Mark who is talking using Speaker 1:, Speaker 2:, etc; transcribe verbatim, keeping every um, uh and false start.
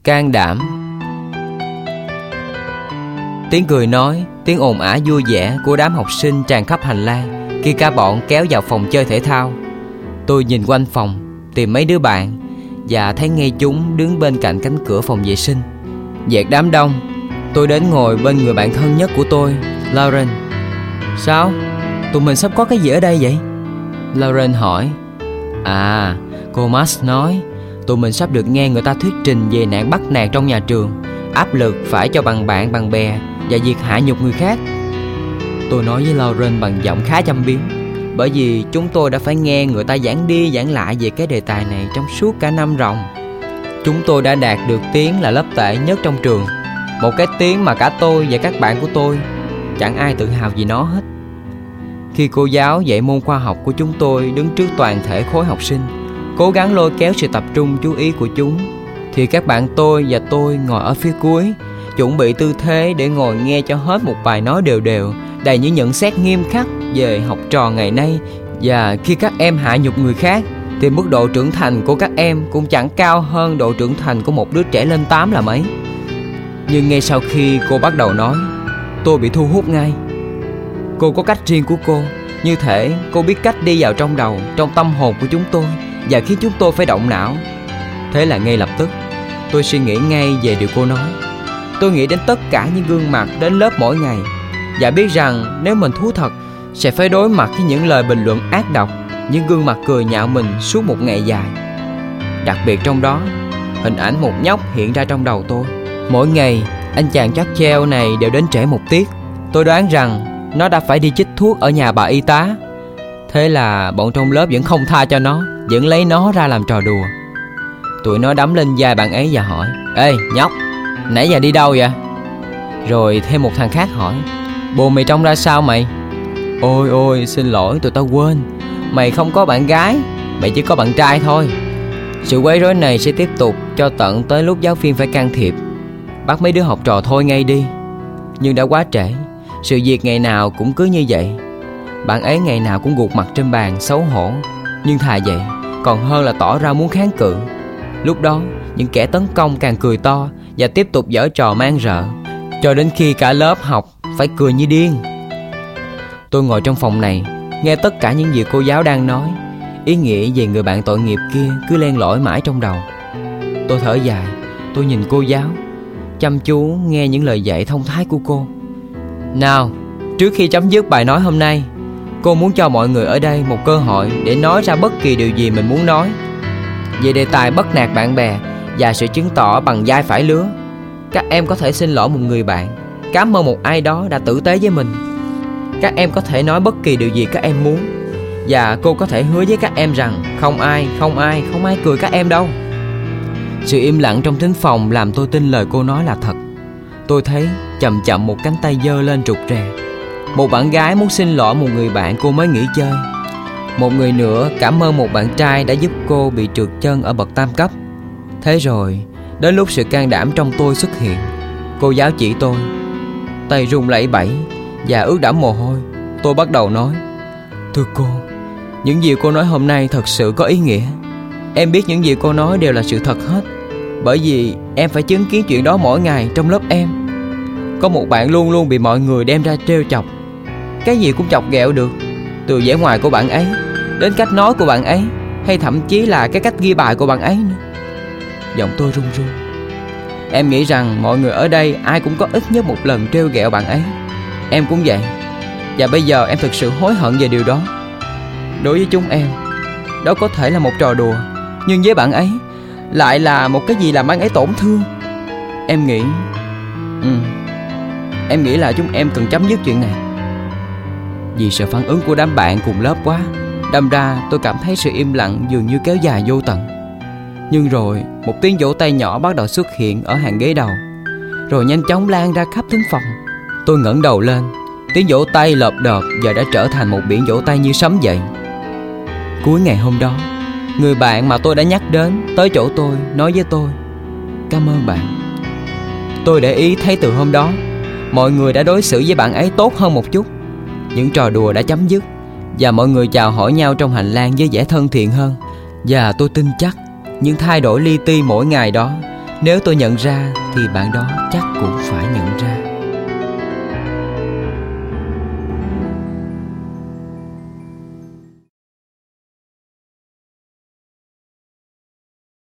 Speaker 1: can đảm. Tiếng cười nói, tiếng ồn ào vui vẻ của đám học sinh tràn khắp hành lang khi cả bọn kéo vào phòng chơi thể thao. Tôi nhìn quanh phòng tìm mấy đứa bạn và thấy ngay chúng đứng bên cạnh cánh cửa phòng vệ sinh. Dạt đám đông, tôi đến ngồi bên người bạn thân nhất của tôi, Lauren. Sao? Tụi mình sắp có cái gì ở đây vậy? Lauren hỏi. À, cô Max nói tụi mình sắp được nghe người ta thuyết trình về nạn bắt nạt trong nhà trường, áp lực phải cho bằng bạn bằng bè và việc hạ nhục người khác. Tôi nói với Lauren bằng giọng khá châm biếm, bởi vì chúng tôi đã phải nghe người ta giảng đi giảng lại về cái đề tài này trong suốt cả năm ròng. Chúng tôi đã đạt được tiếng là lớp tệ nhất trong trường, một cái tiếng mà cả tôi và các bạn của tôi chẳng ai tự hào vì nó hết. Khi cô giáo dạy môn khoa học của chúng tôi đứng trước toàn thể khối học sinh, cố gắng lôi kéo sự tập trung chú ý của chúng, thì các bạn tôi và tôi ngồi ở phía cuối, chuẩn bị tư thế để ngồi nghe cho hết một bài nói đều đều, đầy những nhận xét nghiêm khắc về học trò ngày nay. Và khi các em hạ nhục người khác, thì mức độ trưởng thành của các em cũng chẳng cao hơn độ trưởng thành của một đứa trẻ lên tám là mấy. Nhưng ngay sau khi cô bắt đầu nói, tôi bị thu hút ngay. Cô có cách riêng của cô, như thể cô biết cách đi vào trong đầu, trong tâm hồn của chúng tôi và khiến chúng tôi phải động não. Thế là ngay lập tức tôi suy nghĩ ngay về điều cô nói. Tôi nghĩ đến tất cả những gương mặt đến lớp mỗi ngày và biết rằng nếu mình thú thật sẽ phải đối mặt với những lời bình luận ác độc, những gương mặt cười nhạo mình suốt một ngày dài. Đặc biệt trong đó, hình ảnh một nhóc hiện ra trong đầu tôi. Mỗi ngày anh chàng chắc treo này đều đến trễ một tiết. Tôi đoán rằng nó đã phải đi chích thuốc ở nhà bà y tá. Thế là bọn trong lớp vẫn không tha cho nó, vẫn lấy nó ra làm trò đùa. Tụi nó đấm lên vai bạn ấy và hỏi: Ê nhóc, nãy giờ đi đâu vậy? Rồi thêm một thằng khác hỏi: Bồ mày trông ra sao mày? Ôi ôi, xin lỗi, tụi tao quên, mày không có bạn gái, mày chỉ có bạn trai thôi. Sự quấy rối này sẽ tiếp tục cho tận tới lúc giáo viên phải can thiệp, bắt mấy đứa học trò thôi ngay đi. Nhưng đã quá trễ, sự việc ngày nào cũng cứ như vậy. Bạn ấy ngày nào cũng gục mặt trên bàn xấu hổ, nhưng thà vậy còn hơn là tỏ ra muốn kháng cự. Lúc đó những kẻ tấn công càng cười to và tiếp tục giở trò man rợ, cho đến khi cả lớp học phải cười như điên. Tôi ngồi trong phòng này, nghe tất cả những gì cô giáo đang nói. Ý nghĩa về người bạn tội nghiệp kia cứ len lỏi mãi trong đầu. Tôi thở dài, tôi nhìn cô giáo, chăm chú nghe những lời dạy thông thái của cô. Nào, trước khi chấm dứt bài nói hôm nay, cô muốn cho mọi người ở đây một cơ hội để nói ra bất kỳ điều gì mình muốn nói về đề tài bắt nạt bạn bè và sự chứng tỏ bằng vai phải lứa. Các em có thể xin lỗi một người bạn, cảm ơn một ai đó đã tử tế với mình. Các em có thể nói bất kỳ điều gì các em muốn, và cô có thể hứa với các em rằng không ai, không ai, không ai cười các em đâu. Sự im lặng trong thính phòng làm tôi tin lời cô nói là thật. Tôi thấy chậm chậm một cánh tay giơ lên rụt rè. Một bạn gái muốn xin lỗi một người bạn cô mới nghỉ chơi. Một người nữa cảm ơn một bạn trai đã giúp cô bị trượt chân ở bậc tam cấp. Thế rồi, đến lúc sự can đảm trong tôi xuất hiện, cô giáo chỉ tôi. Tay run lẩy bẩy và ướt đẫm mồ hôi, tôi bắt đầu nói: Thưa cô, những gì cô nói hôm nay thật sự có ý nghĩa. Em biết những gì cô nói đều là sự thật hết, bởi vì em phải chứng kiến chuyện đó mỗi ngày trong lớp em. Có một bạn luôn luôn bị mọi người đem ra trêu chọc, cái gì cũng chọc ghẹo được, từ vẻ ngoài của bạn ấy đến cách nói của bạn ấy, hay thậm chí là cái cách ghi bài của bạn ấy nữa. Giọng tôi run run. Em nghĩ rằng mọi người ở đây ai cũng có ít nhất một lần trêu ghẹo bạn ấy. Em cũng vậy. Và bây giờ em thực sự hối hận về điều đó. Đối với chúng em, đó có thể là một trò đùa, nhưng với bạn ấy lại là một cái gì làm anh ấy tổn thương. Em nghĩ ừ, Em nghĩ là chúng em cần chấm dứt chuyện này. Vì sợ phản ứng của đám bạn cùng lớp quá, đâm ra tôi cảm thấy sự im lặng dường như kéo dài vô tận. Nhưng rồi một tiếng vỗ tay nhỏ bắt đầu xuất hiện ở hàng ghế đầu, rồi nhanh chóng lan ra khắp thính phòng. Tôi ngẩng đầu lên, tiếng vỗ tay lợp đợp giờ đã trở thành một biển vỗ tay như sấm vậy. Cuối ngày hôm đó, người bạn mà tôi đã nhắc đến tới chỗ tôi nói với tôi: Cảm ơn bạn. Tôi để ý thấy từ hôm đó, mọi người đã đối xử với bạn ấy tốt hơn một chút. Những trò đùa đã chấm dứt, và mọi người chào hỏi nhau trong hành lang với vẻ thân thiện hơn. Và tôi tin chắc những thay đổi li ti mỗi ngày đó Nếu tôi nhận ra thì bạn đó chắc cũng phải nhận ra.